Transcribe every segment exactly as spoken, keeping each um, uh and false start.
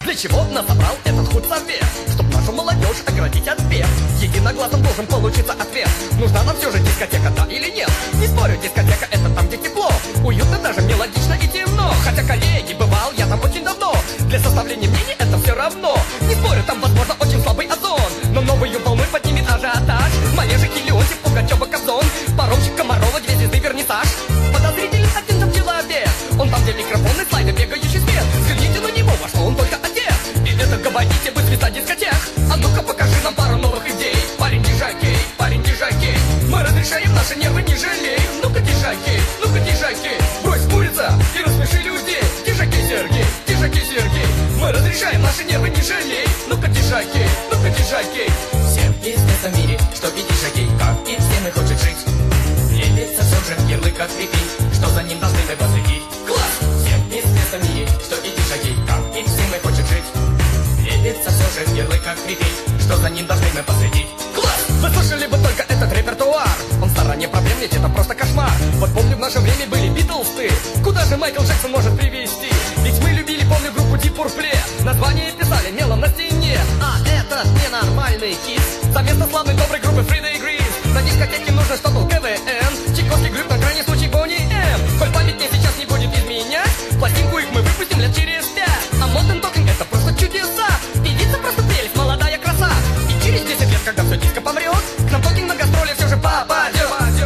Для чего нас собрал этот худсовет? Чтоб нашу молодежь оградить от бед. Единогласно должен получиться ответ. Нужна нам все же дискотека, да или нет? Не спорю, дискотека это там, где тепло, уютно, даже мелодично и темно. Хотя, коллеги, бывал я там очень давно. Для составления мнений это все равно. Не спорю, там возможно очень слабый озон, но новую волну поднимет ажиотаж. Манежики, Леонтьев, Пугачева, Кобзон, паромщик Комарова, две звезды, вернисаж. Подозрителен один там человек. Он там, где микрофоны, слайды, бегающий свет. Взгляните на него, во что он только одет. И это, говорите, вы звезда дискотек. А ну-ка покажи нам пару новых идей. Парень дижакей, парень дижакей. Мы разрешаем наши нервы, не жалей. Ну-ка дижакей, ну-ка дижакей. Брось курица и рассмеши людей. Дижакей, Сергей, дижакей, Сергей. Мы разрешаем наши нервы, не жалей. Ну-ка дижакей, ну-ка дижакей. Всем известно в мире, что и дижакей, как и всем и хочет жить. Лепится все же ярлык открепить, что за ним должны мы последить. Класс! Всем известно в мире, что и дижакей, как и всем и хочет жить. Лепится все же ярлык открепить, что за ним должны мы последить. Класс! Вы слышали бы только этот репертуар. Он в стороне проблем, ведь это просто кошмар. Вот помню, в наше время были Битлзы. Куда же Майкл Джексон может привести? Ведь мы любили, помню, группу Deep Purple. Название писали мелом на стене. А это ненормальный кис. За место славной доброй группы Friday Grease. На дискотеке нужно, что был КВН. Чайковский Глюк, на крайний случай Бонни М. Коль память мне сейчас не будет изменять, пластинку их мы выпустим лет через пять. А Modern Talking это просто чудеса. Певица просто прелесть, молодая краса. И через десять лет, когда все диско помрет, к нам Talking на гастроли все же попадет.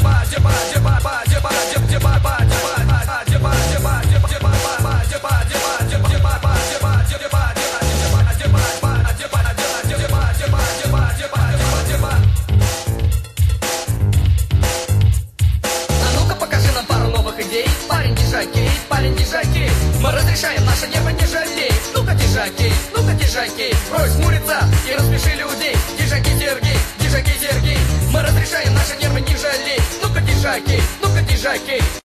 Парень дижакей, парень дижакей. Мы разрешаем наши нервы, не жалей. Ну-ка дижакей, ну-ка дижакей. Брось хмуриться и рассмеши людей. Дижакей, Сергей, дижакей, Сергей. Мы разрешаем наши нервы, не жалей. Ну-ка дижакей, ну-ка дижакей.